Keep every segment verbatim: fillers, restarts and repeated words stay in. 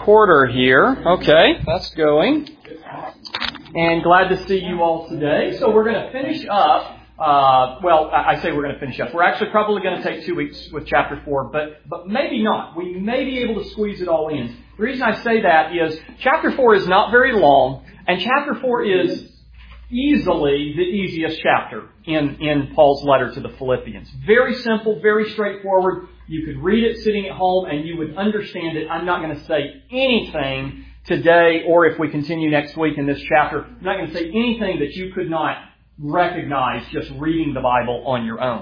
recorder here. Okay, that's going. And glad to see you all today. So we're going to finish up. Uh, well, I say we're going to finish up. We're actually probably going to take two weeks with chapter four, but but maybe not. We may be able to squeeze it all in. The reason I say that is chapter four is not very long, and chapter four is easily the easiest chapter in, in Paul's letter to the Philippians. Very simple, very straightforward. You could read it sitting at home and you would understand it. I'm not going to say anything today, or if we continue next week in this chapter, I'm not going to say anything that you could not recognize just reading the Bible on your own.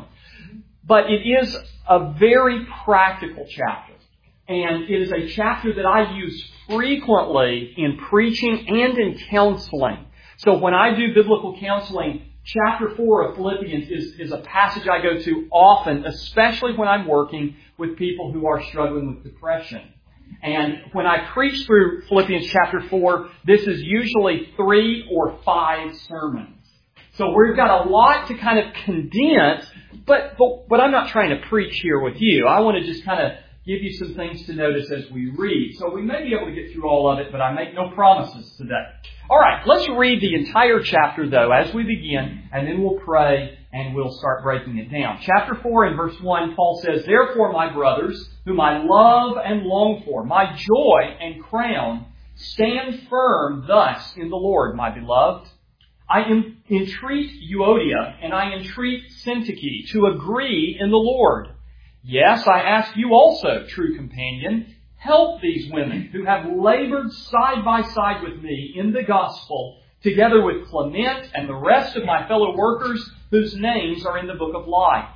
But it is a very practical chapter. And it is a chapter that I use frequently in preaching and in counseling. So when I do biblical counseling, chapter four of Philippians is, is a passage I go to often, especially when I'm working with people who are struggling with depression. And when I preach through Philippians chapter four, this is usually three or five sermons. So we've got a lot to kind of condense, but, but, but I'm not trying to preach here with you. I want to just kind of give you some things to notice as we read. So we may be able to get through all of it, but I make no promises today. All right, let's read the entire chapter, though, as we begin, and then we'll pray and we'll start breaking it down. Chapter four and verse one, Paul says, "Therefore, my brothers, whom I love and long for, my joy and crown, stand firm thus in the Lord, my beloved. I entreat Euodia and I entreat Syntyche to agree in the Lord. Yes, I ask you also, true companion, help these women who have labored side by side with me in the gospel, together with Clement and the rest of my fellow workers whose names are in the book of life.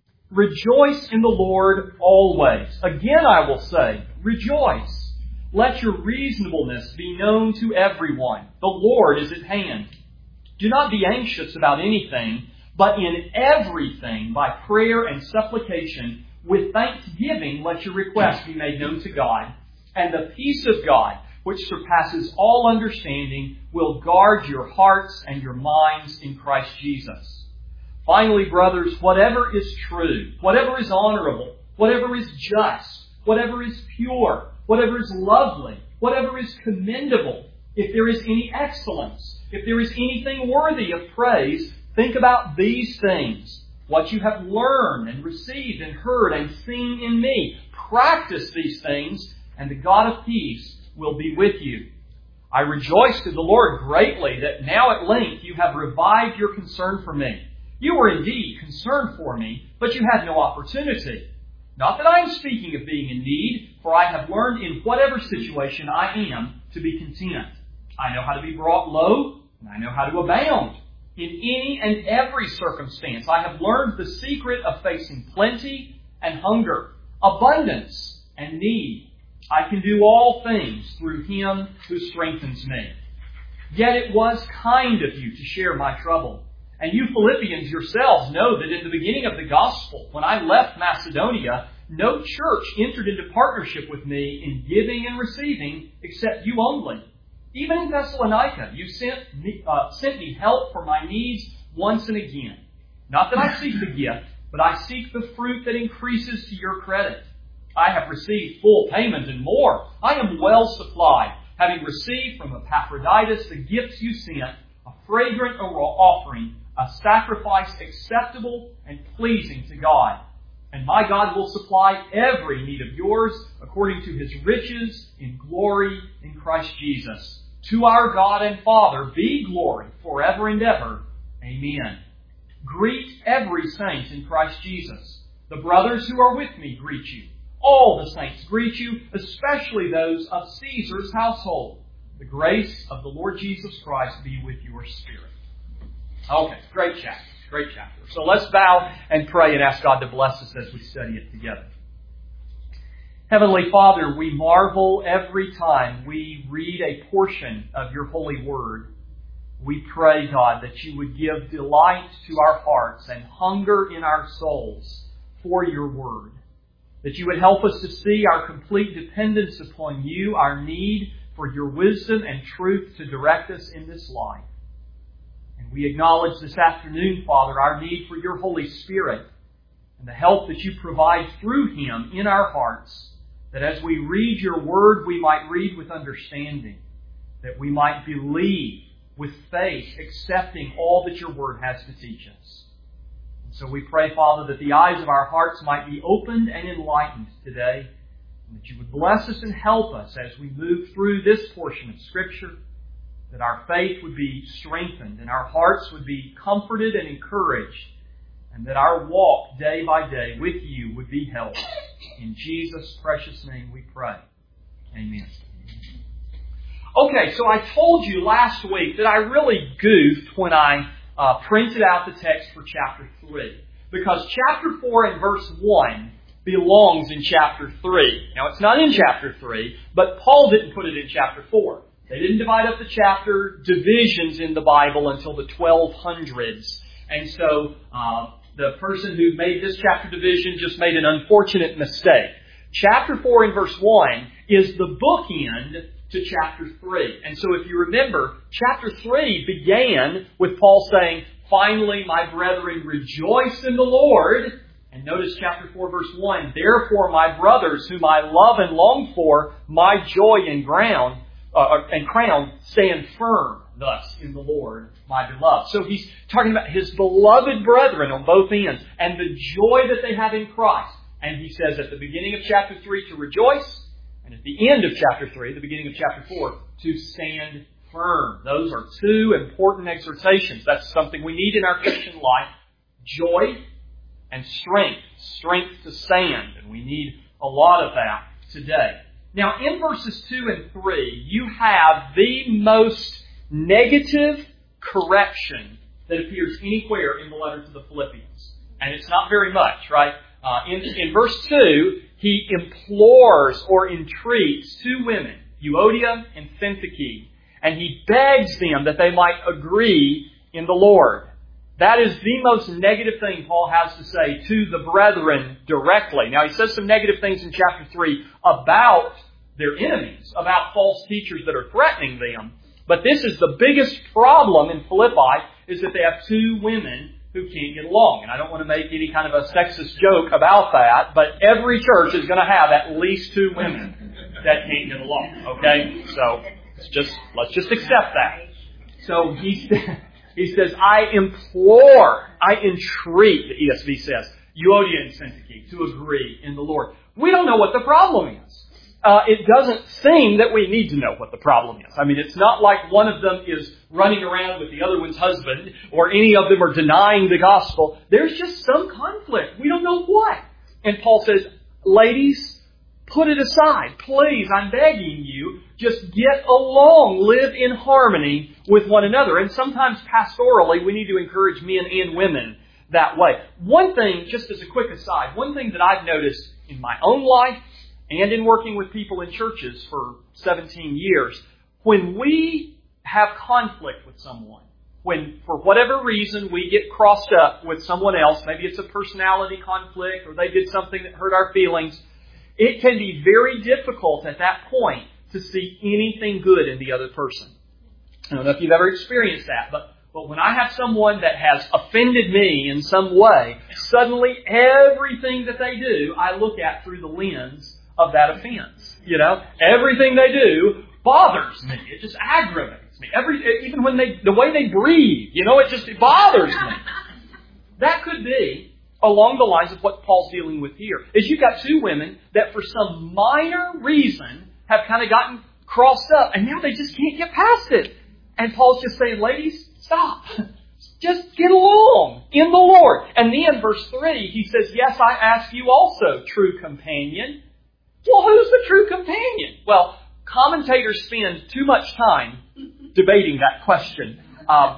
Rejoice in the Lord always. Again I will say, rejoice. Let your reasonableness be known to everyone. The Lord is at hand. Do not be anxious about anything, but in everything, by prayer and supplication, with thanksgiving, let your requests be made known to God. And the peace of God, which surpasses all understanding, will guard your hearts and your minds in Christ Jesus. Finally, brothers, whatever is true, whatever is honorable, whatever is just, whatever is pure, whatever is lovely, whatever is commendable, if there is any excellence, if there is anything worthy of praise, think about these things. What you have learned and received and heard and seen in me, practice these things, and the God of peace will be with you. I rejoice in the Lord greatly that now at length you have revived your concern for me. You were indeed concerned for me, but you had no opportunity. Not that I am speaking of being in need, for I have learned in whatever situation I am to be content. I know how to be brought low, and I know how to abound. In any and every circumstance, I have learned the secret of facing plenty and hunger, abundance and need. I can do all things through Him who strengthens me. Yet it was kind of you to share my trouble. And you Philippians yourselves know that in the beginning of the gospel, when I left Macedonia, no church entered into partnership with me in giving and receiving except you only. Even in Thessalonica, you sent me, uh, sent me help for my needs once and again. Not that I seek the gift, but I seek the fruit that increases to your credit. I have received full payment and more. I am well supplied, having received from Epaphroditus the gifts you sent, a fragrant offering, a sacrifice acceptable and pleasing to God. And my God will supply every need of yours according to His riches in glory in Christ Jesus. To our God and Father be glory forever and ever. Amen. Greet every saint in Christ Jesus. The brothers who are with me greet you. All the saints greet you, especially those of Caesar's household. The grace of the Lord Jesus Christ be with your spirit. Okay, great chapter. Great chapter. So let's bow and pray and ask God to bless us as we study it together. Heavenly Father, we marvel every time we read a portion of your holy word. We pray, God, that you would give delight to our hearts and hunger in our souls for your word. That you would help us to see our complete dependence upon you, our need for your wisdom and truth to direct us in this life. And we acknowledge this afternoon, Father, our need for your Holy Spirit and the help that you provide through Him in our hearts That as we read your Word, we might read with understanding. That we might believe with faith, accepting all that your Word has to teach us. And so we pray, Father, that the eyes of our hearts might be opened and enlightened today, and that you would bless us and help us as we move through this portion of Scripture, that our faith would be strengthened and our hearts would be comforted and encouraged, and that our walk day by day with you would be helped. In Jesus' precious name we pray. Amen. Okay, so I told you last week that I really goofed when I uh, printed out the text for chapter three. Because chapter four and verse one belongs in chapter three. Now, it's not in chapter three, but Paul didn't put it in chapter four. They didn't divide up the chapter divisions in the Bible until the twelve hundreds. And so uh, the person who made this chapter division just made an unfortunate mistake. Chapter four and verse one is the bookend to chapter three. And so if you remember, chapter three began with Paul saying, "Finally, my brethren, rejoice in the Lord." And notice chapter four, verse one, "Therefore, my brothers, whom I love and long for, my joy and ground uh, and crown, stand firm thus in the Lord, my beloved." So he's talking about his beloved brethren on both ends and the joy that they have in Christ. And he says at the beginning of chapter three to rejoice, and at the end of chapter three, the beginning of chapter four, to stand firm. Those are two important exhortations. That's something we need in our Christian life. Joy and strength. Strength to stand. And we need a lot of that today. Now, in verses two and three, you have the most negative correction that appears anywhere in the letter to the Philippians. And it's not very much, right? Uh, in, in verse two, he implores or entreats two women, Euodia and Syntyche, and he begs them that they might agree in the Lord. That is the most negative thing Paul has to say to the brethren directly. Now, he says some negative things in chapter three about their enemies, about false teachers that are threatening them. But this is the biggest problem in Philippi, is that they have two women who can't get along. And I don't want to make any kind of a sexist joke about that, but every church is going to have at least two women that can't get along. Okay? So, it's just let's just accept that. So, he, he says, I implore, I entreat, the E S V says, Euodia and Syntyche to agree in the Lord. We don't know what the problem is. Uh, it doesn't seem that we need to know what the problem is. I mean, it's not like one of them is running around with the other one's husband, or any of them are denying the gospel. There's just some conflict. We don't know what. And Paul says, ladies, put it aside. Please, I'm begging you, just get along. Live in harmony with one another. And sometimes pastorally, we need to encourage men and women that way. One thing, just as a quick aside, one thing that I've noticed in my own life, and in working with people in churches for seventeen years, when we have conflict with someone, when for whatever reason we get crossed up with someone else, maybe it's a personality conflict or they did something that hurt our feelings, it can be very difficult at that point to see anything good in the other person. I don't know if you've ever experienced that, but But when I have someone that has offended me in some way, suddenly everything that they do, I look at through the lens of that offense. You know, everything they do bothers me. It just aggravates me. Every, even when they, the way they breathe, you know, it just it bothers me. That could be along the lines of what Paul's dealing with here. Is you've got two women that for some minor reason have kind of gotten crossed up, and now they just can't get past it. And Paul's just saying, ladies, stop. Just get along in the Lord. And then verse three, he says, yes, I ask you also, true companion. Well, who's the true companion? Well, commentators spend too much time debating that question. Um,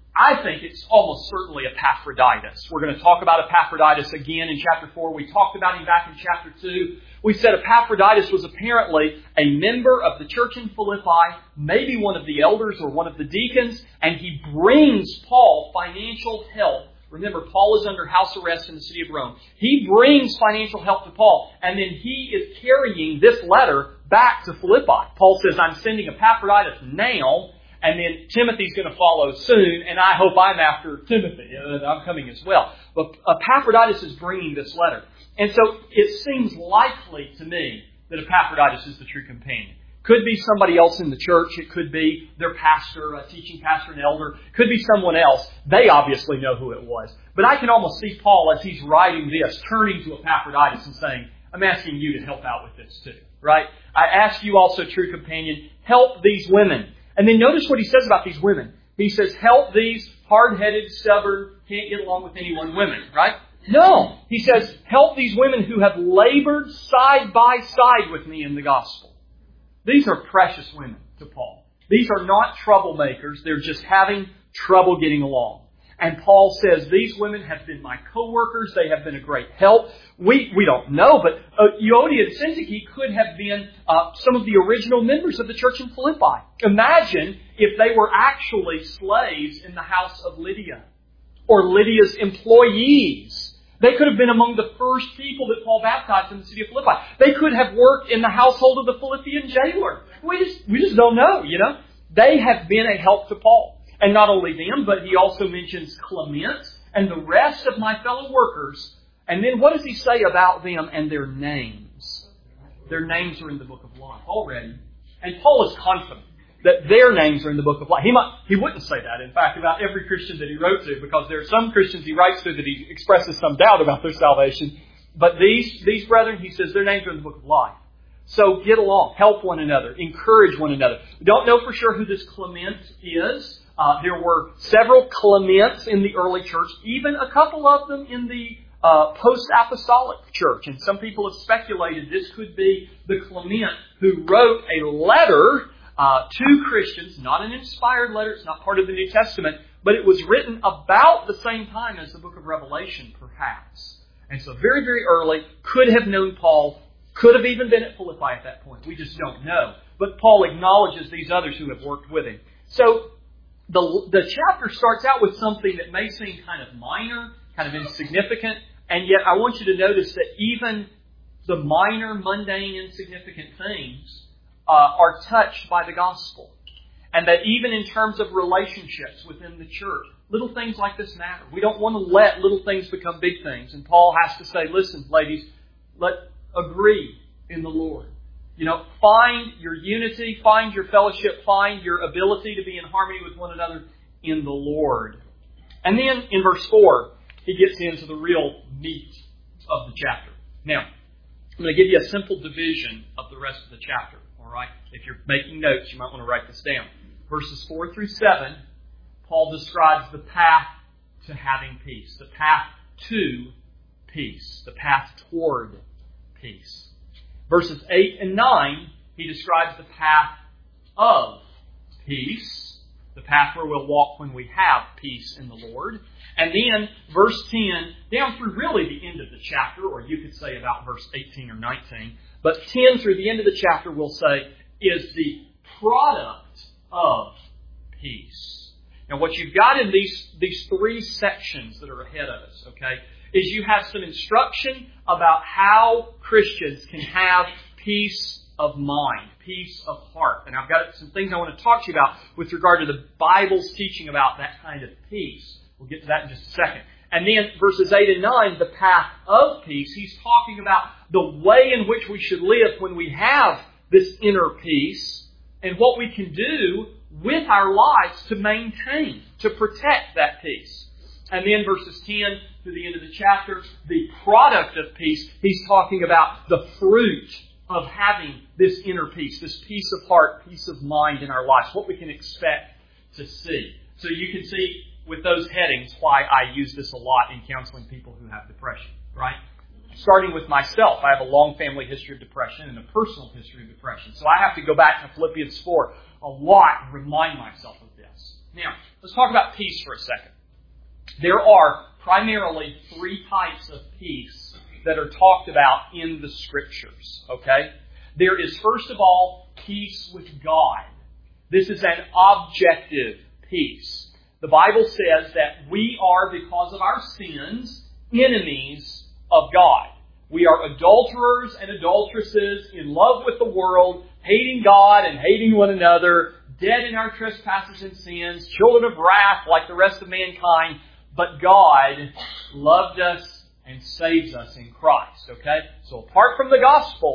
I think it's almost certainly Epaphroditus. We're going to talk about Epaphroditus again in chapter four. We talked about him back in chapter two. We said Epaphroditus was apparently a member of the church in Philippi, maybe one of the elders or one of the deacons, and he brings Paul financial help. Remember, Paul is under house arrest in the city of Rome. He brings financial help to Paul, and then he is carrying this letter back to Philippi. Paul says, I'm sending Epaphroditus now, and then Timothy's going to follow soon, and I hope I'm after Timothy. I'm coming as well. But Epaphroditus is bringing this letter. And so it seems likely to me that Epaphroditus is the true companion. Could be somebody else in the church. It could be their pastor, a teaching pastor, an elder. It could be someone else. They obviously know who it was. But I can almost see Paul, as he's writing this, turning to Epaphroditus and saying, I'm asking you to help out with this too. Right? I ask you also, true companion, help these women. And then notice what he says about these women. He says, help these hard-headed, stubborn, can't get along with anyone women. Right? No. He says, help these women who have labored side by side with me in the gospel. These are precious women to Paul. These are not troublemakers. They're just having trouble getting along. And Paul says, these women have been my co-workers. They have been a great help. We we don't know, but uh, Euodia and Syntyche could have been uh, some of the original members of the church in Philippi. Imagine if they were actually slaves in the house of Lydia, or Lydia's employees. They could have been among the first people that Paul baptized in the city of Philippi. They could have worked in the household of the Philippian jailer. We just, we just don't know, you know. They have been a help to Paul. And not only them, but he also mentions Clement and the rest of my fellow workers. And then what does he say about them and their names? Their names are in the book of life already. And Paul is confident that their names are in the book of life. He might, he wouldn't say that, in fact, about every Christian that he wrote to, because there are some Christians he writes to that he expresses some doubt about their salvation. But these, these brethren, he says, their names are in the book of life. So get along, help one another, encourage one another. We don't know for sure who this Clement is. Uh, there were several Clements in the early church, even a couple of them in the uh, post-apostolic church. And some people have speculated this could be the Clement who wrote a letter Uh, to Christians, not an inspired letter, it's not part of the New Testament, but it was written about the same time as the book of Revelation, perhaps. And so very, very early, could have known Paul, could have even been at Philippi at that point. We just don't know. But Paul acknowledges these others who have worked with him. So the, the chapter starts out with something that may seem kind of minor, kind of insignificant, and yet I want you to notice that even the minor, mundane, insignificant things Uh, are touched by the gospel. And that even in terms of relationships within the church, little things like this matter. We don't want to let little things become big things. And Paul has to say, listen, ladies, let agree in the Lord. You know, find your unity, find your fellowship, find your ability to be in harmony with one another in the Lord. And then in verse four, he gets into the real meat of the chapter. Now, I'm going to give you a simple division of the rest of the chapter. All right? If you're making notes, you might want to write this down. Verses four through seven, Paul describes the path to having peace, the path to peace, the path toward peace. Verses eight and nine, he describes the path of peace, the path where we'll walk when we have peace in the Lord. And then verse ten, down through really the end of the chapter, or you could say about verse eighteen or nineteen, but ten through the end of the chapter, we'll say, is the product of peace. Now, what you've got in these, these three sections that are ahead of us, okay, is you have some instruction about how Christians can have peace of mind, peace of heart. And I've got some things I want to talk to you about with regard to the Bible's teaching about that kind of peace. We'll get to that in just a second. And then verses eight and nine, the path of peace, he's talking about the way in which we should live when we have this inner peace and what we can do with our lives to maintain, to protect that peace. And then verses ten to the end of the chapter, the product of peace, he's talking about the fruit of having this inner peace, this peace of heart, peace of mind in our lives, what we can expect to see. So you can see with those headings why I use this a lot in counseling people who have depression, right? Starting with myself, I have a long family history of depression and a personal history of depression. So I have to go back to Philippians four a lot and remind myself of this. Now, let's talk about peace for a second. There are primarily three types of peace that are talked about in the Scriptures, okay? There is, first of all, peace with God. This is an objective peace. The Bible says that we are, because of our sins, enemies of God. We are adulterers and adulteresses, in love with the world, hating God and hating one another, dead in our trespasses and sins, children of wrath like the rest of mankind. But God loved us and saves us in Christ. Okay? So apart from the gospel,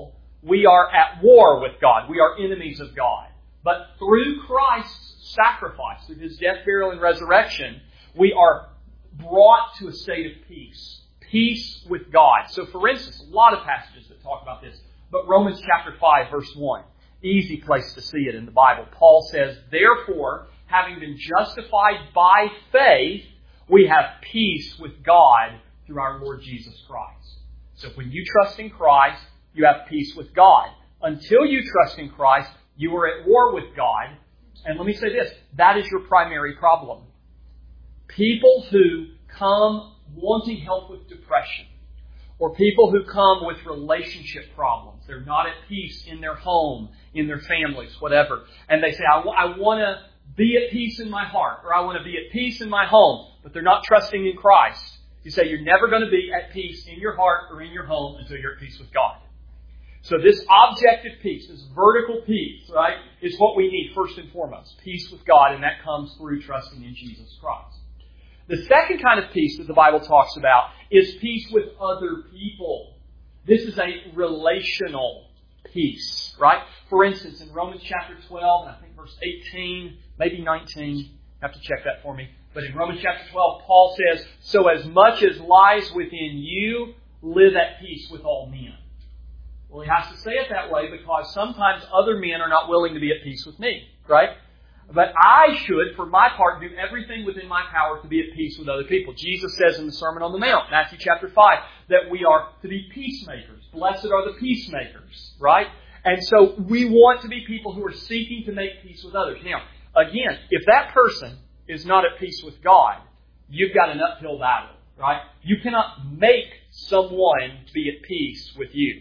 we are at war with God. We are enemies of God. But through Christ's sacrifice, through His death, burial, and resurrection, we are brought to a state of peace. Peace with God. So for instance, a lot of passages that talk about this, but Romans chapter five, verse one, easy place to see it in the Bible. Paul says, therefore, having been justified by faith, we have peace with God through our Lord Jesus Christ. So when you trust in Christ, you have peace with God. Until you trust in Christ, you are at war with God. And let me say this, that is your primary problem. People who come wanting help with depression, or people who come with relationship problems, they're not at peace in their home, in their families, whatever, and they say, I, w- I want to be at peace in my heart, or I want to be at peace in my home, but they're not trusting in Christ. You say you're never going to be at peace in your heart or in your home until you're at peace with God. So this objective peace, this vertical peace, right, is what we need first and foremost. Peace with God, and that comes through trusting in Jesus Christ. The second kind of peace that the Bible talks about is peace with other people. This is a relational peace, right? For instance, in Romans chapter twelve, and I think verse eighteen, maybe nineteen, you have to check that for me. But in Romans chapter twelve, Paul says, so as much as lies within you, live at peace with all men. Well, he has to say it that way because sometimes other men are not willing to be at peace with me, right? But I should, for my part, do everything within my power to be at peace with other people. Jesus says in the Sermon on the Mount, Matthew chapter five, that we are to be peacemakers. Blessed are the peacemakers, right? And so we want to be people who are seeking to make peace with others. Now, again, if that person is not at peace with God, you've got an uphill battle, right? You cannot make someone be at peace with you.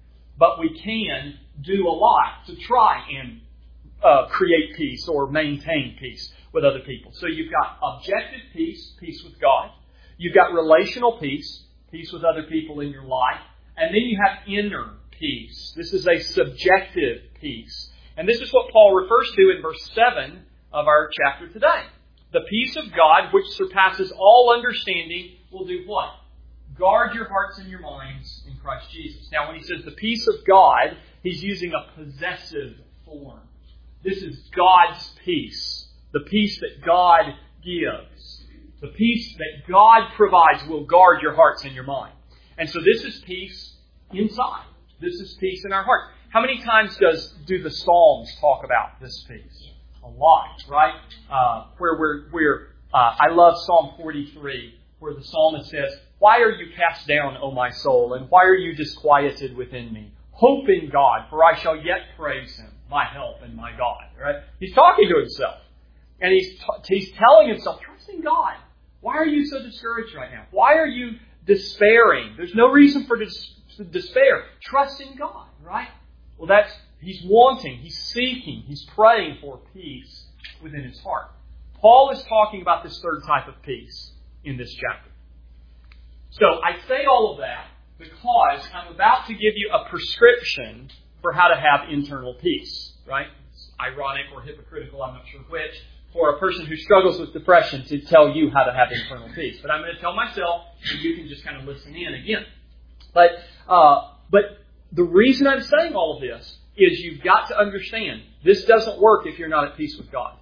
But we can do a lot to try and uh, create peace or maintain peace with other people. So you've got objective peace, peace with God. You've got relational peace, peace with other people in your life. And then you have inner peace. This is a subjective peace. And this is what Paul refers to in verse seven of our chapter today. The peace of God, which surpasses all understanding, will do what? Guard your hearts and your minds in Christ Jesus. Now, when he says the peace of God, he's using a possessive form. This is God's peace. The peace that God gives. The peace that God provides will guard your hearts and your mind. And so this is peace inside. This is peace in our heart. How many times does do the Psalms talk about this peace? A lot, right? Uh, where we're, we're uh, I love Psalm forty-three, where the psalmist says, why are you cast down, O my soul, and why are you disquieted within me? Hope in God, for I shall yet praise Him, my help and my God. Right? He's talking to himself. And he's t- he's telling himself, trust in God. Why are you so discouraged right now? Why are you despairing? There's no reason for dis- despair. Trust in God, right? Well, that's, he's wanting, he's seeking, he's praying for peace within his heart. Paul is talking about this third type of peace in this chapter. So I say all of that because I'm about to give you a prescription for how to have internal peace, right? It's ironic or hypocritical, I'm not sure which, for a person who struggles with depression to tell you how to have internal peace. But I'm going to tell myself, and you can just kind of listen in again. But uh, but the reason I'm saying all of this is you've got to understand this doesn't work if you're not at peace with God.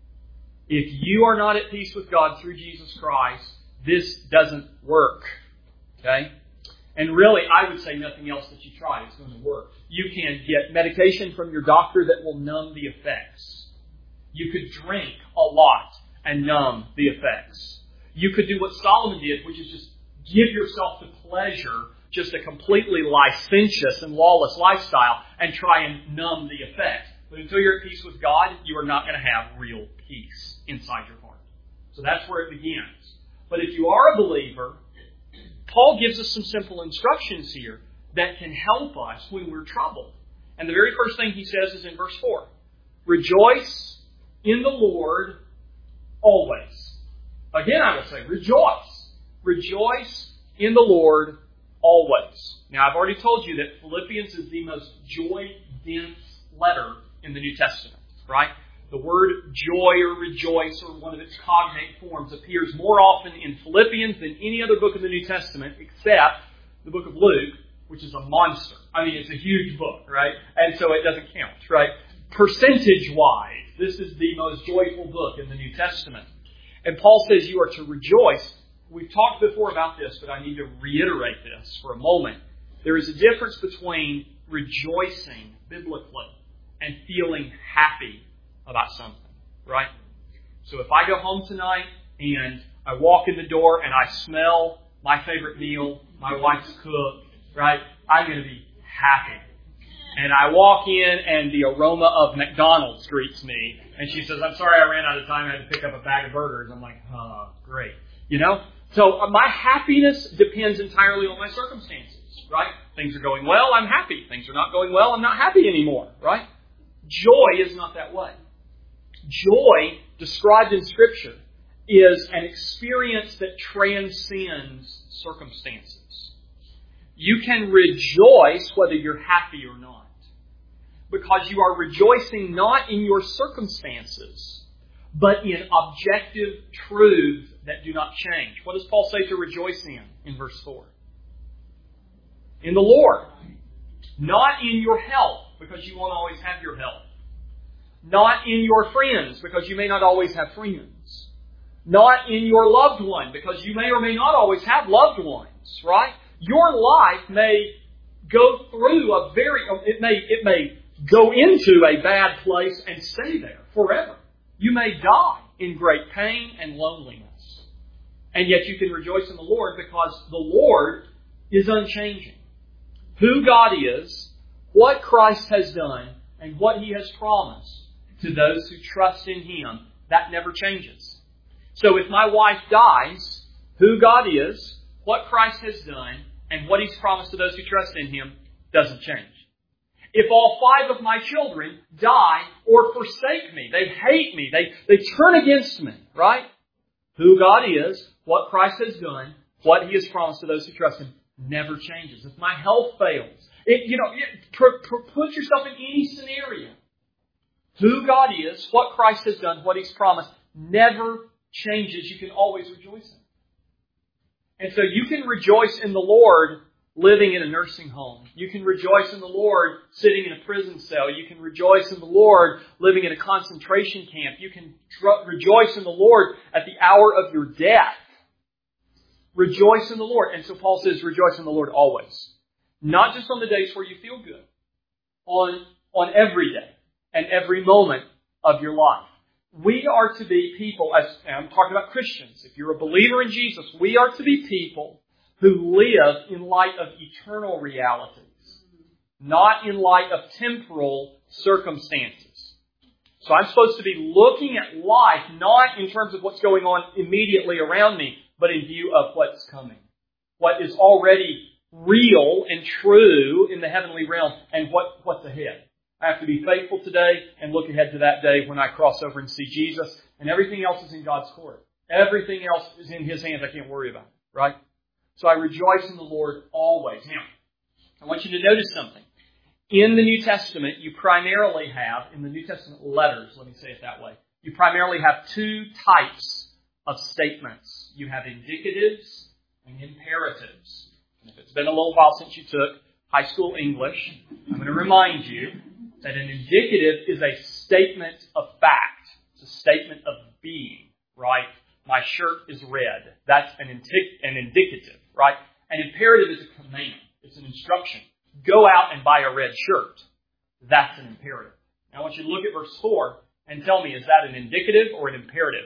If you are not at peace with God through Jesus Christ, this doesn't work. Okay? And really, I would say nothing else that you try is going to work. You can get medication from your doctor that will numb the effects. You could drink a lot and numb the effects. You could do what Solomon did, which is just give yourself to pleasure, just a completely licentious and lawless lifestyle, and try and numb the effects. But until you're at peace with God, you are not going to have real peace inside your heart. So that's where it begins. But if you are a believer, Paul gives us some simple instructions here that can help us when we're troubled. And the very first thing he says is in verse four. Rejoice in the Lord always. Again, I will say, rejoice. Rejoice in the Lord always. Now, I've already told you that Philippians is the most joy-dense letter in the New Testament, right? The word joy or rejoice or one of its cognate forms appears more often in Philippians than any other book in the New Testament except the book of Luke, which is a monster. I mean, it's a huge book, right? And so it doesn't count, right? Percentage-wise, this is the most joyful book in the New Testament. And Paul says you are to rejoice. We've talked before about this, but I need to reiterate this for a moment. There is a difference between rejoicing biblically and feeling happy about something, right? So if I go home tonight and I walk in the door and I smell my favorite meal, my wife's cooked, right? I'm going to be happy. And I walk in and the aroma of McDonald's greets me. And she says, I'm sorry I ran out of time. I had to pick up a bag of burgers. I'm like, oh, great. You know? So my happiness depends entirely on my circumstances, right? Things are going well, I'm happy. Things are not going well, I'm not happy anymore, right? Joy is not that way. Joy, described in Scripture, is an experience that transcends circumstances. You can rejoice whether you're happy or not, because you are rejoicing not in your circumstances, but in objective truths that do not change. What does Paul say to rejoice in, in verse four? In the Lord. Not in your health, because you won't always have your health. Not in your friends, because you may not always have friends. Not in your loved one, because you may or may not always have loved ones, right? Your life may go through a very, it may, it may go into a bad place and stay there forever. You may die in great pain and loneliness. And yet you can rejoice in the Lord because the Lord is unchanging. Who God is, what Christ has done, and what He has promised to those who trust in Him, that never changes. So if my wife dies, who God is, what Christ has done, and what He's promised to those who trust in Him doesn't change. If all five of my children die or forsake me, they hate me, they, they turn against me, right? Who God is, what Christ has done, what He has promised to those who trust Him, never changes. If my health fails, it, you know, it, pr- pr- put yourself in any scenario. Who God is, what Christ has done, what He's promised, never changes. You can always rejoice in it. And so you can rejoice in the Lord living in a nursing home. You can rejoice in the Lord sitting in a prison cell. You can rejoice in the Lord living in a concentration camp. You can tr- rejoice in the Lord at the hour of your death. Rejoice in the Lord. And so Paul says, rejoice in the Lord always. Not just on the days where you feel good. On, on every day and every moment of your life. We are to be people, as and I'm talking about Christians. If you're a believer in Jesus, we are to be people who live in light of eternal realities, not in light of temporal circumstances. So I'm supposed to be looking at life not in terms of what's going on immediately around me, but in view of what's coming. What is already real and true in the heavenly realm, and what, what's ahead. I have to be faithful today and look ahead to that day when I cross over and see Jesus, and everything else is in God's court. Everything else is in His hands. I can't worry about it, right? So I rejoice in the Lord always. Now, I want you to notice something. In the New Testament, you primarily have, in the New Testament letters, let me say it that way, you primarily have two types of statements. You have indicatives and imperatives. And if it's been a little while since you took high school English, I'm going to remind you that an indicative is a statement of fact. It's a statement of being, right? My shirt is red. That's an, indic- an indicative, right? An imperative is a command. It's an instruction. Go out and buy a red shirt. That's an imperative. Now I want you to look at verse four and tell me, is that an indicative or an imperative?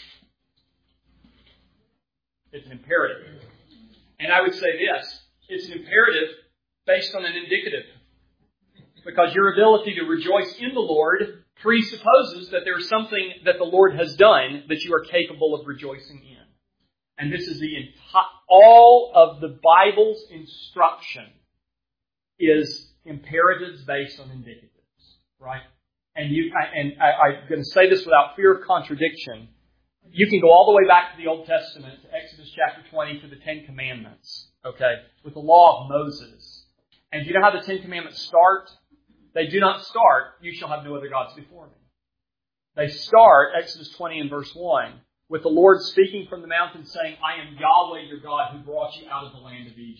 It's an imperative. And I would say this, it's an imperative based on an indicative. Because your ability to rejoice in the Lord presupposes that there's something that the Lord has done that you are capable of rejoicing in. And this is the entire, all of the Bible's instruction is imperatives based on indicatives, right? And you, and I, I'm going to say this without fear of contradiction. You can go all the way back to the Old Testament, to Exodus chapter twenty, to the Ten Commandments, okay, with the law of Moses. And do you know how the Ten Commandments start? They do not start, you shall have no other gods before me. They start, Exodus twenty and verse one, with the Lord speaking from the mountain saying, I am Yahweh your God who brought you out of the land of Egypt.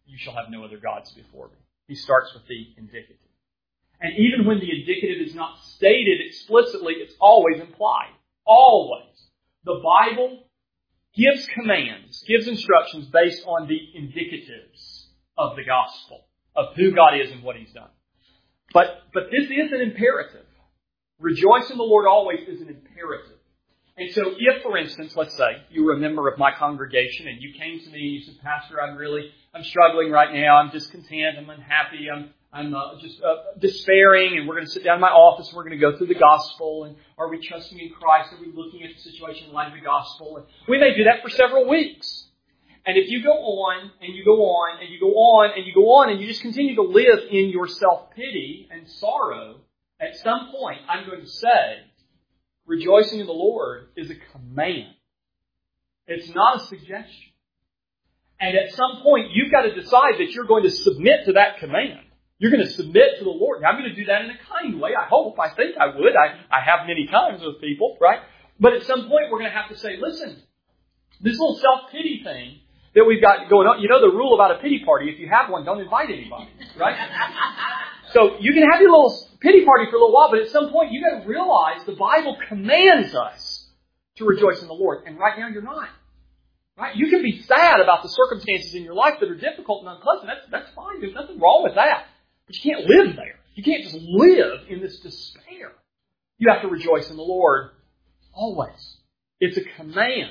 you shall have no other gods before me. He starts with the indicative. And even when the indicative is not stated explicitly, it's always implied. Always. The Bible gives commands, gives instructions based on the indicatives of the gospel, of who God is and what He's done. But, but this is an imperative. Rejoice in the Lord always is an imperative. And so if, for instance, let's say you were a member of my congregation and you came to me and you said, Pastor, I'm really, I'm struggling right now. I'm discontent. I'm unhappy. I'm, I'm uh, just uh, despairing. And we're going to sit down in my office and we're going to go through the gospel. And are we trusting in Christ? Are we looking at the situation in light of the gospel? And we may do that for several weeks. And if you go on and you go on and you go on and you go on and you just continue to live in your self-pity and sorrow, at some point I'm going to say, rejoicing in the Lord is a command. It's not a suggestion. And at some point, you've got to decide that you're going to submit to that command. You're going to submit to the Lord. Now, I'm going to do that in a kind way, I hope. I think I would. I, I have many times with people, right? But at some point, we're going to have to say, listen, this little self-pity thing that we've got going on, you know the rule about a pity party, if you have one, don't invite anybody, right? So you can have your little pity party for a little while, but at some point you've got to realize the Bible commands us to rejoice in the Lord. And right now you're not. Right? You can be sad about the circumstances in your life that are difficult and unpleasant. That's, that's fine. There's nothing wrong with that. But you can't live there. You can't just live in this despair. You have to rejoice in the Lord always. It's a command.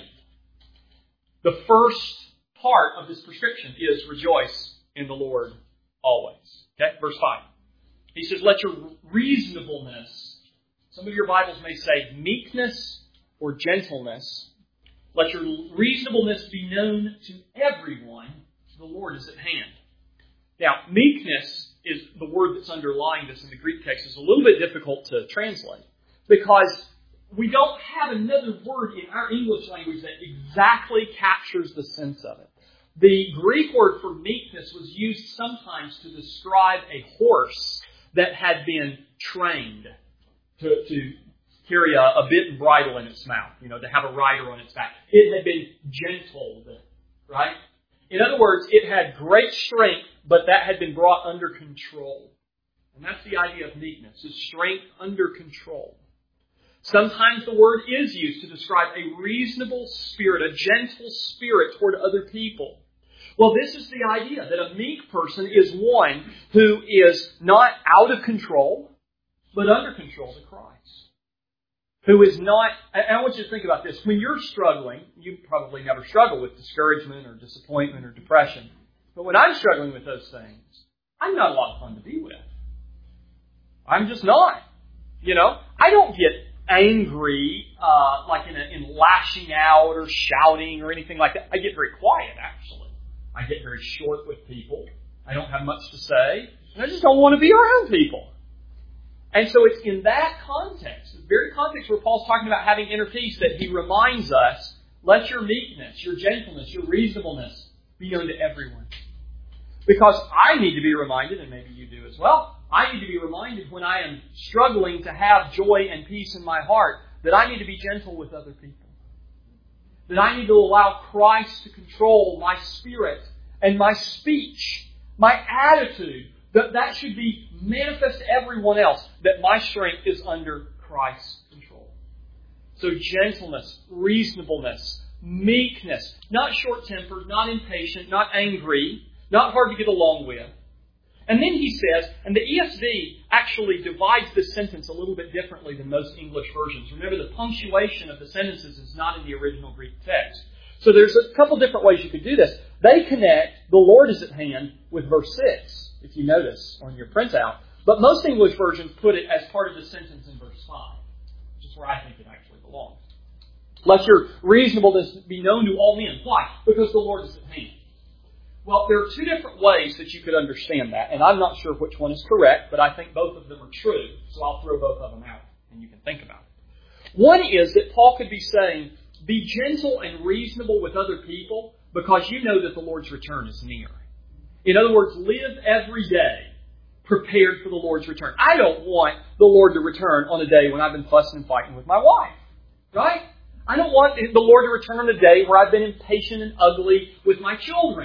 The first part of this prescription is rejoice in the Lord always. Okay? Verse five. He says, let your reasonableness, some of your Bibles may say meekness or gentleness, let your reasonableness be known to everyone. The Lord is at hand. Now, meekness is the word that's underlying this in the Greek text. It's a little bit difficult to translate because we don't have another word in our English language that exactly captures the sense of it. The Greek word for meekness was used sometimes to describe a horse that had been trained to, to carry a, a bit and bridle in its mouth, you know, to have a rider on its back. It had been gentled, right? In other words, it had great strength, but that had been brought under control. And that's the idea of meekness, is strength under control. Sometimes the word is used to describe a reasonable spirit, a gentle spirit toward other people. Well, this is the idea, that a meek person is one who is not out of control, but under control to Christ. Who is not, and I want you to think about this, when you're struggling, you probably never struggle with discouragement or disappointment or depression, but when I'm struggling with those things, I'm not a lot of fun to be with. I'm just not. You know, I don't get angry, uh, like in, a, in lashing out or shouting or anything like that. I get very quiet, actually. I get very short with people. I don't have much to say. And I just don't want to be around people. And so it's in that context, the very context where Paul's talking about having inner peace, that he reminds us, let your meekness, your gentleness, your reasonableness be known to everyone. Because I need to be reminded, and maybe you do as well, I need to be reminded when I am struggling to have joy and peace in my heart, that I need to be gentle with other people. That I need to allow Christ to control my spirit and my speech, my attitude. That that should be manifest to everyone else, that my strength is under Christ's control. So gentleness, reasonableness, meekness, not short-tempered, not impatient, not angry, not hard to get along with. And then he says, and the E S V actually divides this sentence a little bit differently than most English versions. Remember, the punctuation of the sentences is not in the original Greek text. So there's a couple different ways you could do this. They connect, the Lord is at hand, with verse six, if you notice on your printout. But most English versions put it as part of the sentence in verse five, which is where I think it actually belongs. Let your reasonableness be known to all men. Why? Because the Lord is at hand. Well, there are two different ways that you could understand that, and I'm not sure which one is correct, but I think both of them are true, so I'll throw both of them out, and you can think about it. One is that Paul could be saying, be gentle and reasonable with other people because you know that the Lord's return is near. In other words, live every day prepared for the Lord's return. I don't want the Lord to return on a day when I've been fussing and fighting with my wife, right? I don't want the Lord to return on a day where I've been impatient and ugly with my children.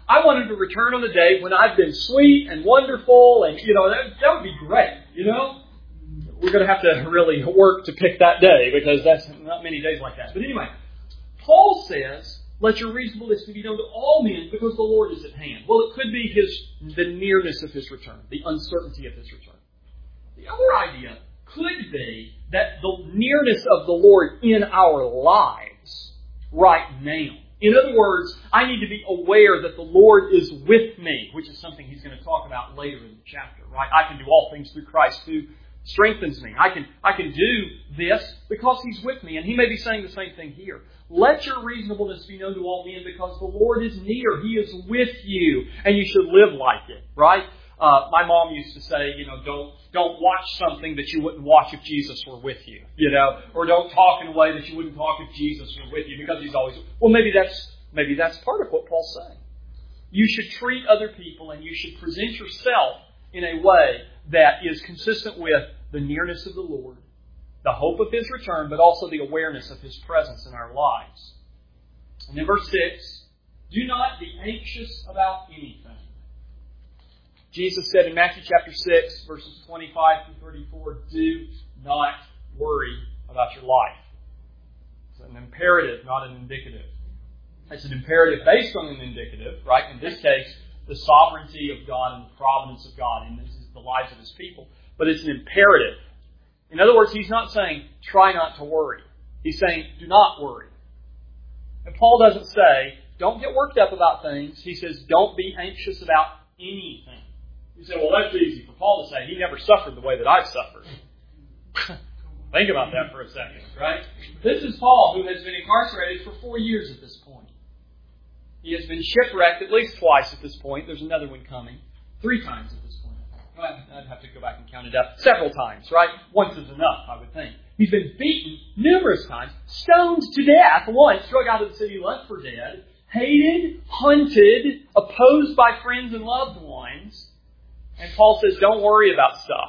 I want Him to return on the day when I've been sweet and wonderful, and, you know, that, that would be great, you know? We're going to have to really work to pick that day, because that's not many days like that. But anyway, Paul says, let your reasonableness be known to all men, because the Lord is at hand. Well, it could be His the nearness of His return, the uncertainty of His return. The other idea could be that the nearness of the Lord in our lives right now. In other words, I need to be aware that the Lord is with me, which is something He's going to talk about later in the chapter, right? I can do all things through Christ who strengthens me. I can, I can do this because He's with me. And He may be saying the same thing here. Let your reasonableness be known to all men, because the Lord is near. He is with you, and you should live like it, right? Uh, my mom used to say, you know, don't don't watch something that you wouldn't watch if Jesus were with you, you know, or don't talk in a way that you wouldn't talk if Jesus were with you, because He's always. Well, maybe that's maybe that's part of what Paul's saying. You should treat other people, and you should present yourself in a way that is consistent with the nearness of the Lord, the hope of His return, but also the awareness of His presence in our lives. And then verse six, do not be anxious about anything. Jesus said in Matthew chapter six, verses twenty-five through thirty-four, do not worry about your life. It's an imperative, not an indicative. It's an imperative based on an indicative, right? In this case, the sovereignty of God and the providence of God in the lives of His people. But it's an imperative. In other words, He's not saying, try not to worry. He's saying, do not worry. And Paul doesn't say, don't get worked up about things. He says, don't be anxious about anything. You say, well, that's easy for Paul to say. He never suffered the way that I've suffered. Think about that for a second, right? This is Paul, who has been incarcerated for four years at this point. He has been shipwrecked at least twice at this point. There's another one coming. Three times at this point. Well, I'd have to go back and count it up. Several times, right? Once is enough, I would think. He's been beaten numerous times, stoned to death once, drug out of the city, left for dead, hated, hunted, opposed by friends and loved ones. And Paul says, don't worry about stuff.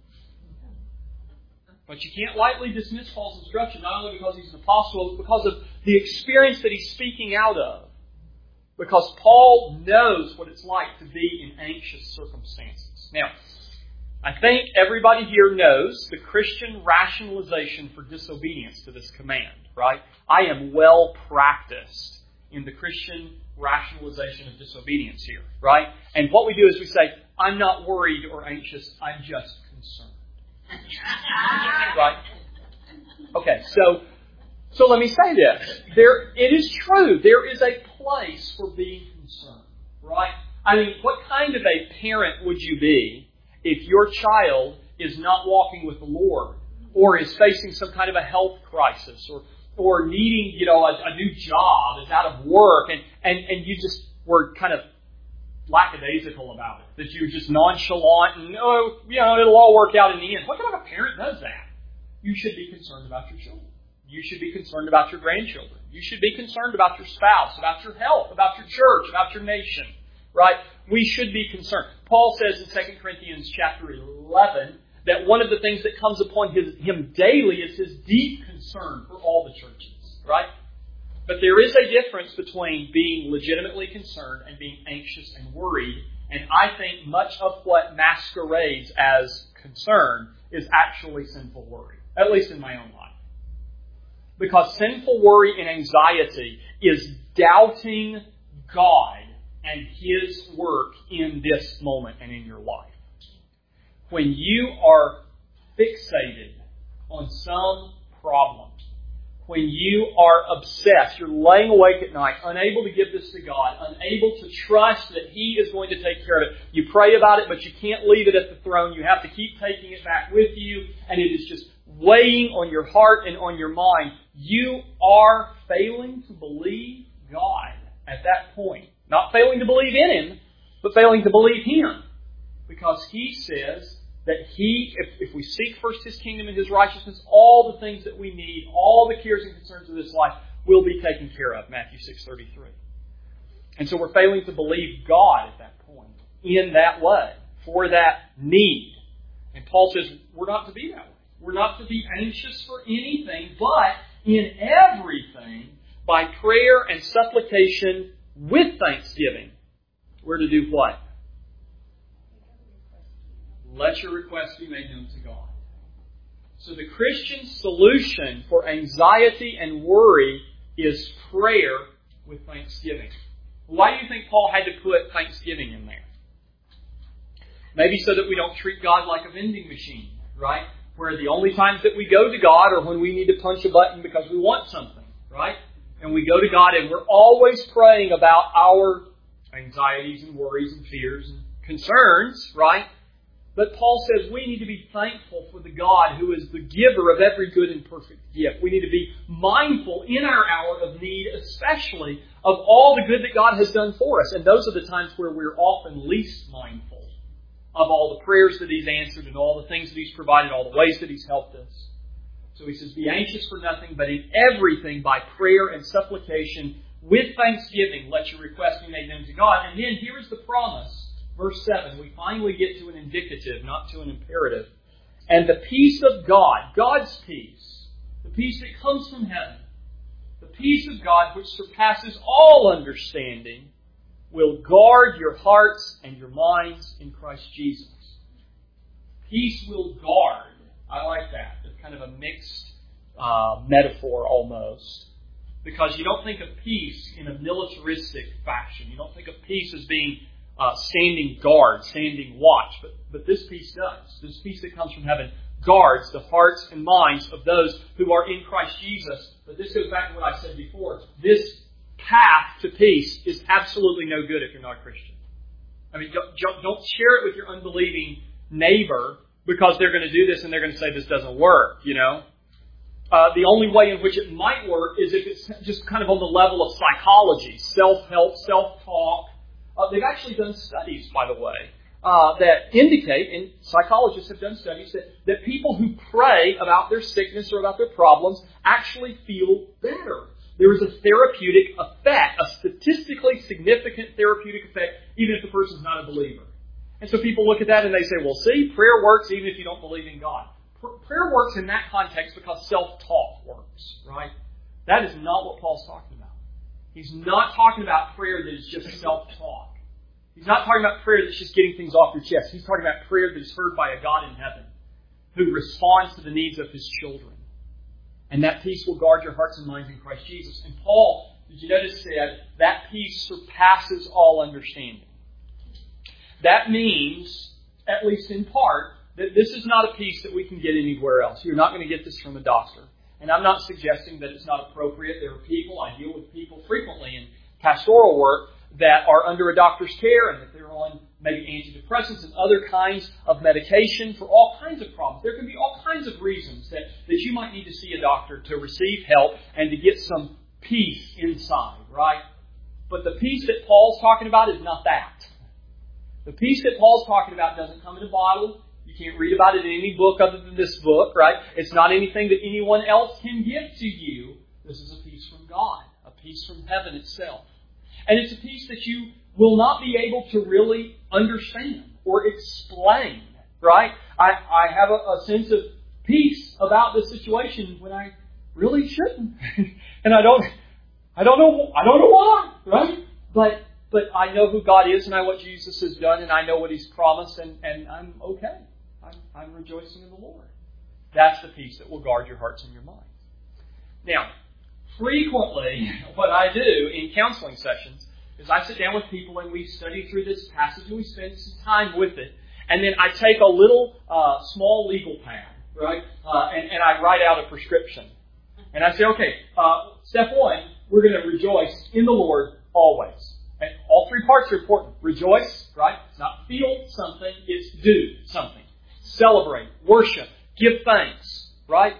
But you can't lightly dismiss Paul's instruction, not only because he's an apostle, but because of the experience that he's speaking out of. Because Paul knows what it's like to be in anxious circumstances. Now, I think everybody here knows the Christian rationalization for disobedience to this command, right? I am well practiced in the Christian rationalization of disobedience here, right? And what we do is we say, I'm not worried or anxious, I'm just concerned. Right? Okay, so so let me say this. There, it is true, there is a place for being concerned, right? I mean, what kind of a parent would you be if your child is not walking with the Lord, or is facing some kind of a health crisis, or or needing, you know, a, a new job, is out of work, and, and, and you just were kind of lackadaisical about it, that you're just nonchalant and, oh, you know, it'll all work out in the end. What kind of a parent does that? You should be concerned about your children. You should be concerned about your grandchildren. You should be concerned about your spouse, about your health, about your church, about your nation, right? We should be concerned. Paul says in Second Corinthians chapter eleven that one of the things that comes upon his, him daily is his deep concern for all the churches, right? But there is a difference between being legitimately concerned and being anxious and worried. And I think much of what masquerades as concern is actually sinful worry, at least in my own life. Because sinful worry and anxiety is doubting God and His work in this moment and in your life. When you are fixated on some problem, when you are obsessed, you're laying awake at night, unable to give this to God, unable to trust that He is going to take care of it. You pray about it, but you can't leave it at the throne. You have to keep taking it back with you, and it is just weighing on your heart and on your mind. You are failing to believe God at that point. Not failing to believe in Him, but failing to believe Him. Because He says that He, if, if we seek first His kingdom and His righteousness, all the things that we need, all the cares and concerns of this life will be taken care of. Matthew six thirty-three. And so we're failing to believe God at that point, in that way, for that need. And Paul says we're not to be that way. We're not to be anxious for anything, but in everything, by prayer and supplication with thanksgiving, We're to do what? Let your requests be made known to God. So the Christian solution for anxiety and worry is prayer with thanksgiving. Why do you think Paul had to put thanksgiving in there? Maybe so that we don't treat God like a vending machine, right? Where the only times that we go to God are when we need to punch a button because we want something, right? And we go to God and we're always praying about our anxieties and worries and fears and concerns, right? But Paul says we need to be thankful for the God who is the giver of every good and perfect gift. We need to be mindful in our hour of need, especially of all the good that God has done for us. And those are the times where we're often least mindful of all the prayers that He's answered and all the things that He's provided, all the ways that He's helped us. So he says, be anxious for nothing, but in everything by prayer and supplication with thanksgiving, let your requests be made known to God. And then here is the promise. Verse seven, we finally get to an indicative, not to an imperative. And the peace of God, God's peace, the peace that comes from heaven, the peace of God which surpasses all understanding, will guard your hearts and your minds in Christ Jesus. Peace will guard. I like that. It's kind of a mixed uh, metaphor almost. Because you don't think of peace in a militaristic fashion. You don't think of peace as being uh, standing guard, standing watch. But, but this peace does. This peace that comes from heaven guards the hearts and minds of those who are in Christ Jesus. But this goes back to what I said before. This path to peace is absolutely no good if you're not a Christian. I mean, don't, don't share it with your unbelieving neighbor because they're going to do this and they're going to say this doesn't work, you know. Uh, the only way in which it might work is if it's just kind of on the level of psychology, self-help, self-talk. Uh, they've actually done studies, by the way, uh, that indicate, and psychologists have done studies, that, that people who pray about their sickness or about their problems actually feel better. There is a therapeutic effect, a statistically significant therapeutic effect, even if the person's not a believer. And so people look at that and they say, well, see, prayer works even if you don't believe in God. Prayer works in that context because self-talk works, right? That is not what Paul's talking about. He's not talking about prayer that is just self-talk. He's not talking about prayer that's just getting things off your chest. He's talking about prayer that is heard by a God in heaven who responds to the needs of His children. And that peace will guard your hearts and minds in Christ Jesus. And Paul, did you notice, said, that peace surpasses all understanding. That means, at least in part, that this is not a peace that we can get anywhere else. You're not going to get this from a doctor. And I'm not suggesting that it's not appropriate. There are people, I deal with people frequently in pastoral work that are under a doctor's care and that they're on maybe antidepressants and other kinds of medication for all kinds of problems. There can be all kinds of reasons that, that you might need to see a doctor to receive help and to get some peace inside, right? But the peace that Paul's talking about is not that. The peace that Paul's talking about doesn't come in a bottle. You can't read about it in any book other than this book, right? It's not anything that anyone else can give to you. This is a peace from God, a peace from heaven itself. And it's a peace that you will not be able to really understand or explain, right? I, I have a, a sense of peace about this situation when I really shouldn't. And I don't I don't know I don't know why, right? But but I know who God is and I know what Jesus has done and I know what He's promised and, and I'm okay. I'm, I'm rejoicing in the Lord. That's the peace that will guard your hearts and your minds. Now, frequently, what I do in counseling sessions is I sit down with people and we study through this passage and we spend some time with it. And then I take a little uh, small legal pad, right? Uh, and, and I write out a prescription. And I say, okay, uh, step one, we're going to rejoice in the Lord always. And all three parts are important. Rejoice, right? It's not feel something, it's do something. Celebrate, worship, give thanks, right?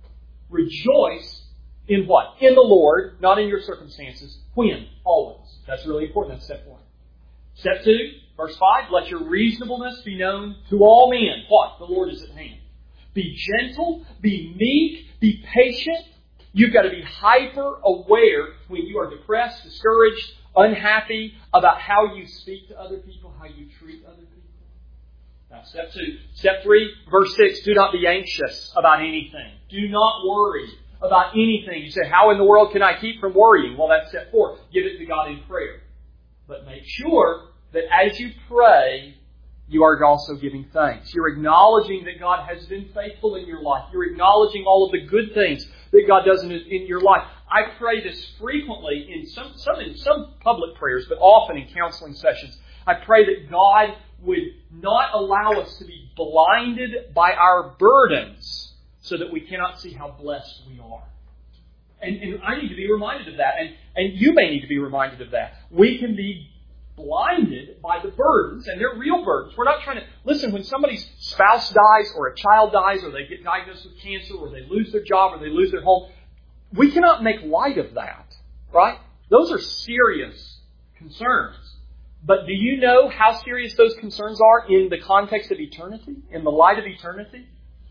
Rejoice in what? In the Lord, not in your circumstances. When? Always. That's really important. That's step one. Step two, verse five, let your reasonableness be known to all men. What? The Lord is at hand. Be gentle, be meek, be patient. You've got to be hyper aware when you are depressed, discouraged, unhappy about how you speak to other people, how you treat other people. That's step two. Step three, verse six, do not be anxious about anything. Do not worry about anything. You say, how in the world can I keep from worrying? Well, that's step four. Give it to God in prayer. But make sure that as you pray, you are also giving thanks. You're acknowledging that God has been faithful in your life. You're acknowledging all of the good things that God does in, in your life. I pray this frequently in some, some, in some public prayers, but often in counseling sessions. I pray that God would not allow us to be blinded by our burdens so that we cannot see how blessed we are. And, and I need to be reminded of that. And, and you may need to be reminded of that. We can be blinded by the burdens, and they're real burdens. We're not trying to... Listen, when somebody's spouse dies, or a child dies, or they get diagnosed with cancer, or they lose their job, or they lose their home, we cannot make light of that, right? Those are serious concerns. But do you know how serious those concerns are in the context of eternity? In the light of eternity?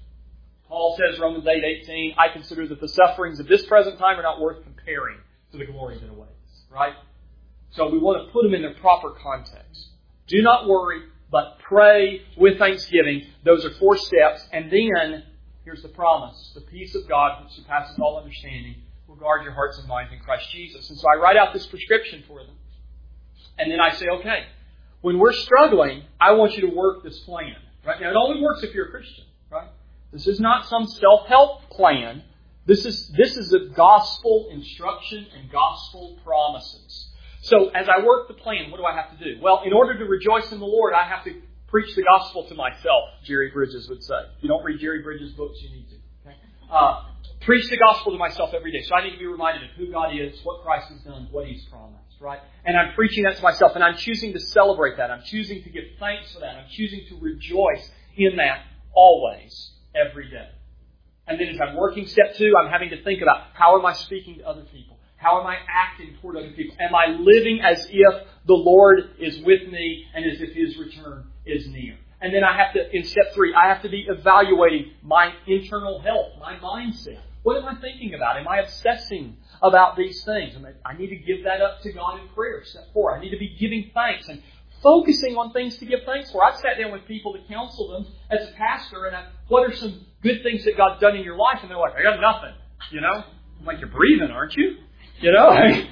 Paul says, Romans eight eighteen, I consider that the sufferings of this present time are not worth comparing to the glory that awaits. Right? So we want to put them in their proper context. Do not worry, but pray with thanksgiving. Those are four steps. And then, here's the promise. The peace of God, which surpasses all understanding, will guard your hearts and minds in Christ Jesus. And so I write out this prescription for them. And then I say, okay, when we're struggling, I want you to work this plan. Right? Now, it only works if you're a Christian. Right? This is not some self-help plan. This is, this is a gospel instruction and gospel promises. So, as I work the plan, what do I have to do? Well, in order to rejoice in the Lord, I have to preach the gospel to myself, Jerry Bridges would say. If you don't read Jerry Bridges' books, you need to. Okay? Uh, preach the gospel to myself every day. So I need to be reminded of who God is, what Christ has done, what He's promised. Right? And I'm preaching that to myself, and I'm choosing to celebrate that. I'm choosing to give thanks for that. I'm choosing to rejoice in that always, every day. And then as I'm working step two, I'm having to think about how am I speaking to other people? How am I acting toward other people? Am I living as if the Lord is with me and as if His return is near? And then I have to, in step three, I have to be evaluating my internal health, my mindset. What am I thinking about? Am I obsessing about these things? I need to give that up to God in prayer. Step four, I need to be giving thanks and focusing on things to give thanks for. I've sat down with people to counsel them as a pastor, and I, what are some good things that God's done in your life? And they're like, I got nothing. You know? I'm like, you're breathing, aren't you? You know?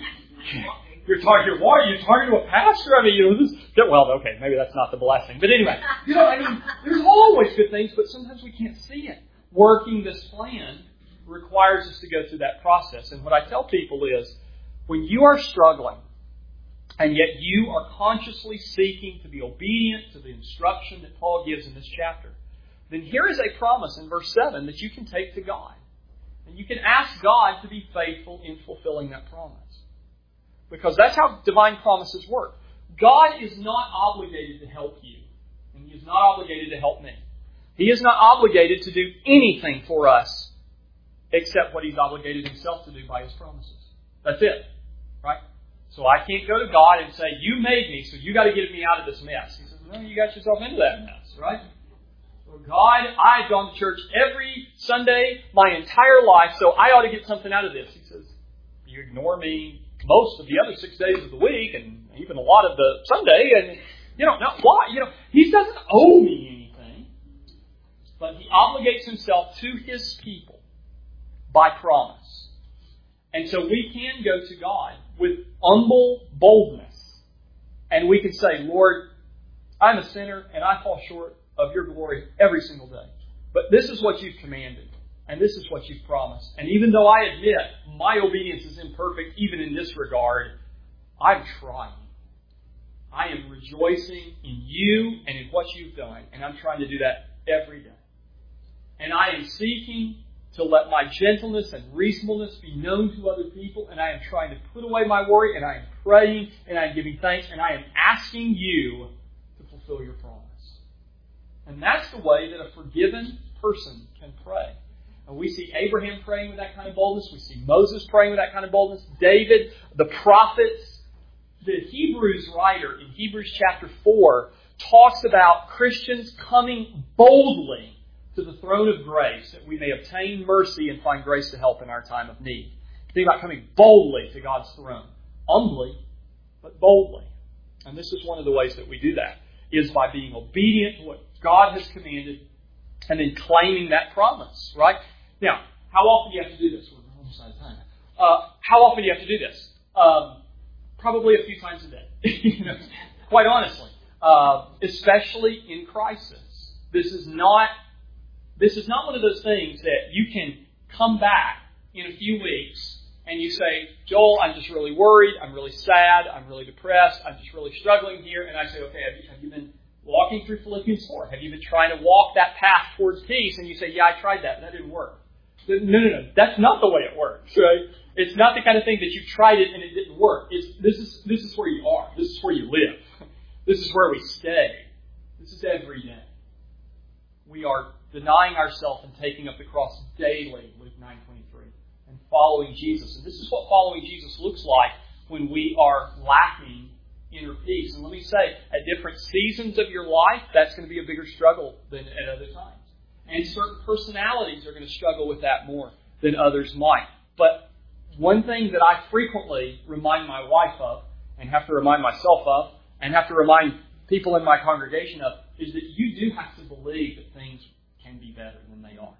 You're talking, you're, what, you're talking to a pastor? I mean, you know, this, well, okay, maybe that's not the blessing. But anyway, you know, I mean, there's always good things, but sometimes we can't see it. Working this plan requires us to go through that process. And what I tell people is, when you are struggling, and yet you are consciously seeking to be obedient to the instruction that Paul gives in this chapter, then here is a promise in verse seven that you can take to God. And you can ask God to be faithful in fulfilling that promise. Because that's how divine promises work. God is not obligated to help you. And He is not obligated to help me. He is not obligated to do anything for us except what He's obligated Himself to do by His promises. That's it. Right? So I can't go to God and say, you made me, so you got to get me out of this mess. He says, no, you got yourself into that mess. Right? So God, I've gone to church every Sunday my entire life, so I ought to get something out of this. He says, you ignore me most of the other six days of the week, and even a lot of the Sunday, and you know, not why. You know, He doesn't owe me anything, but He obligates Himself to His people by promise. And so we can go to God with humble boldness, and we can say, Lord, I'm a sinner, and I fall short of Your glory every single day. But this is what You've commanded. And this is what You've promised. And even though I admit my obedience is imperfect, even in this regard, I'm trying. I am rejoicing in You and in what You've done. And I'm trying to do that every day. And I am seeking to let my gentleness and reasonableness be known to other people. And I am trying to put away my worry. And I am praying. And I am giving thanks. And I am asking You to fulfill Your promise. And that's the way that a forgiven person can pray. And we see Abraham praying with that kind of boldness. We see Moses praying with that kind of boldness. David, the prophets. The Hebrews writer in Hebrews chapter four talks about Christians coming boldly to the throne of grace that we may obtain mercy and find grace to help in our time of need. Think about coming boldly to God's throne. Humbly, but boldly. And this is one of the ways that we do that, is by being obedient to what God has commanded and then claiming that promise, right? Now, how often do you have to do this? We're almost out of time. Uh, how often do you have to do this? Um, probably a few times a day. you know? Quite honestly, uh, especially in crisis. This is not this is not one of those things that you can come back in a few weeks and you say, Joel, I'm just really worried, I'm really sad, I'm really depressed, I'm just really struggling here. And I say, okay, have you, have you been walking through Philippians four? Have you been trying to walk that path towards peace? And you say, yeah, I tried that, and that didn't work. No, no, no. That's not the way it works, right? It's not the kind of thing that you tried it and it didn't work. It's, this is this is where you are. This is where you live. This is where we stay. This is every day. We are denying ourselves and taking up the cross daily, Luke nine twenty-three, and following Jesus. And this is what following Jesus looks like when we are lacking inner peace. And let me say, at different seasons of your life, that's going to be a bigger struggle than at other times. And certain personalities are going to struggle with that more than others might. But one thing that I frequently remind my wife of, and have to remind myself of, and have to remind people in my congregation of, is that you do have to believe that things can be better than they are.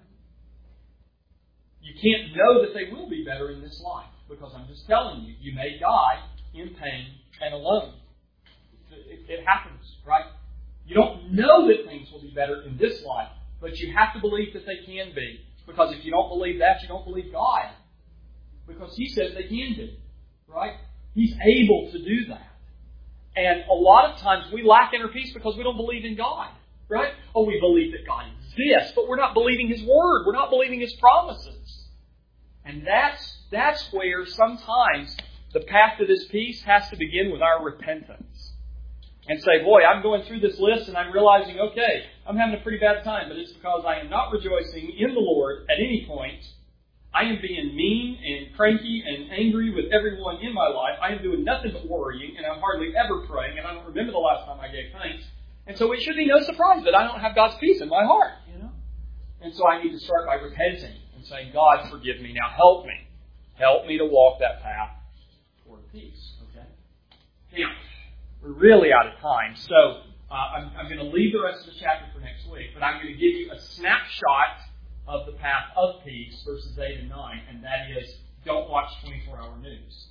You can't know that they will be better in this life, because I'm just telling you, you may die in pain and alone. It, it happens, right? You don't know that things will be better in this life, but you have to believe that they can be. Because if you don't believe that, you don't believe God. Because He says they can be. Right? He's able to do that. And a lot of times we lack inner peace because we don't believe in God. Right? Oh, we believe that God exists, but we're not believing His Word. We're not believing His promises. And that's, that's where sometimes the path to this peace has to begin with our repentance. And say, boy, I'm going through this list and I'm realizing, okay, I'm having a pretty bad time, but it's because I am not rejoicing in the Lord at any point. I am being mean and cranky and angry with everyone in my life. I am doing nothing but worrying, and I'm hardly ever praying, and I don't remember the last time I gave thanks. And so it should be no surprise that I don't have God's peace in my heart, you know. And so I need to start by repenting and saying, God, forgive me. Now help me. Help me to walk that path toward peace, okay? Now, we're really out of time, so uh, I'm, I'm going to leave the rest of the chapter for next week, but I'm going to give you a snapshot of the path of peace, verses eight and nine, and that is, don't watch twenty-four hour news.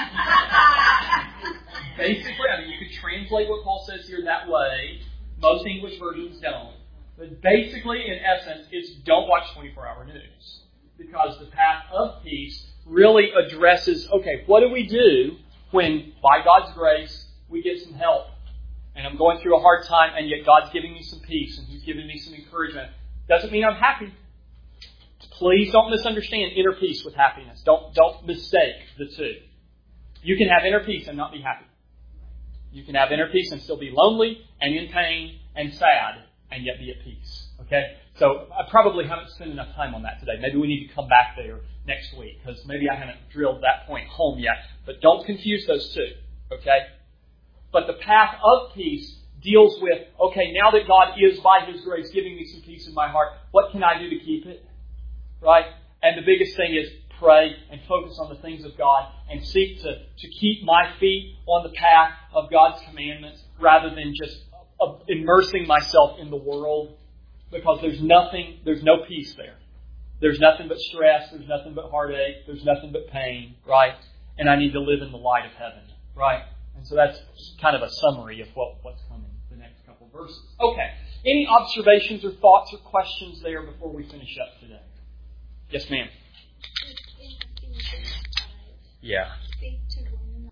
Basically, I mean, you could translate what Paul says here that way. Most English versions don't. But basically, in essence, it's don't watch twenty-four hour news. Because the path of peace really addresses, okay, what do we do when, by God's grace, we get some help, and I'm going through a hard time, and yet God's giving me some peace, and He's giving me some encouragement. Doesn't mean I'm happy. Please don't misunderstand inner peace with happiness. Don't, don't mistake the two. You can have inner peace and not be happy. You can have inner peace and still be lonely and in pain and sad, and yet be at peace. Okay? So I probably haven't spent enough time on that today. Maybe we need to come back there next week, because maybe I haven't drilled that point home yet. But don't confuse those two. Okay? But the path of peace deals with, okay, now that God is, by His grace, giving me some peace in my heart, what can I do to keep it? Right? And the biggest thing is pray and focus on the things of God and seek to, to keep my feet on the path of God's commandments rather than just uh, immersing myself in the world, because there's nothing, there's no peace there. There's nothing but stress, there's nothing but heartache, there's nothing but pain, right? And I need to live in the light of heaven, right? And so that's kind of a summary of what, what's coming the next couple verses. Okay. Any observations or thoughts or questions there before we finish up today? Yes, ma'am. Yeah.